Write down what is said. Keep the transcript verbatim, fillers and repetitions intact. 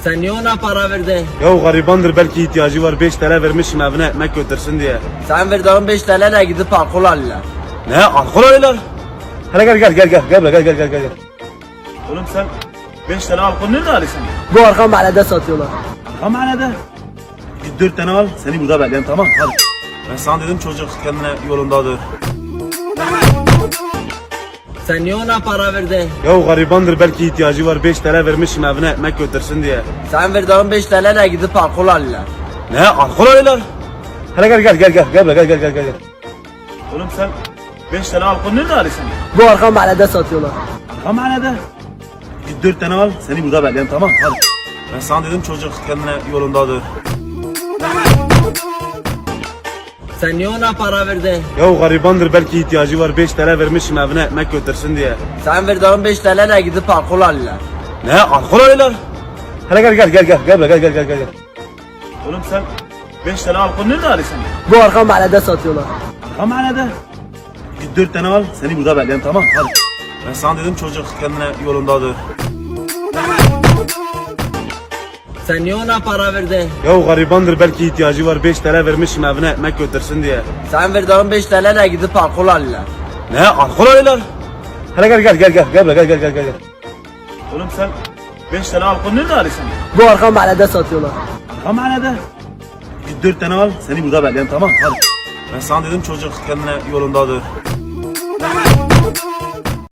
Sen niye ona para verdin? Ya garibandır, belki ihtiyacı var, beş T L vermişim evine ekmek götürsün diye. Sen verdiğin beş T L'yle gidip alkol alırlar. Ne, alkol alıyorlar? Hele gel gel gel gel gel gel gel gel gel. Oğlum sen beş tane alkol nerede alıyorsun? Bu arka mahallede satıyorlar. Tamam hanede. Git dört tane al, seni burada bekleyin, tamam hadi. Ben sana dedim çocuk kendine yolundadır. Sen niye ona para verdin? Ya garibandır, belki ihtiyacı var, beş T L vermişim evine ekmek götürsün diye. Sen verdiğin beş T L'yle gidip alkol alırlar. Ne, alkol alıyorlar? Hele gel gel gel gel gel gel gel gel gel. Oğlum sen beş tane alkol nerede alıyorsun? Bu arka mahallede satıyorlar. Tamam hanede. Git dört tane al, seni burada bekleyin, tamam hadi. Ben sana dedim çocuk kendine yolundadır. Sen niye ona para verdin? Ya garibandır, belki ihtiyacı var, beş T L vermişim evine ekmek götürsün diye. Sen verdiğin beş T L'yle gidip alkol alırlar. Ne, alkol alıyorlar? Hele gel gel gel gel gel gel gel gel gel. Oğlum sen beş tane alkol nerede alıyorsun? Bu arka mahallede satıyorlar. Tamam hanede. Git dört tane al, seni burada bekleyin, tamam hadi. Ben sana dedim çocuk kendine yolundadır. Sen niye ona para verdin? Ya garibandır, belki ihtiyacı var, beş T L vermişim evine ekmek götürsün diye. Sen verdiğin beş T L'yle gidip alkol alırlar. Ne, alkol alıyorlar? Hele gel gel gel gel gel gel gel gel gel. Oğlum sen beş tane alkol nerede alıyorsun? Bu arka mahallede satıyorlar. Tamam hanede. Git dört tane al, seni burada bekleyin, tamam hadi. Ben sana dedim çocuk kendine yolundadır.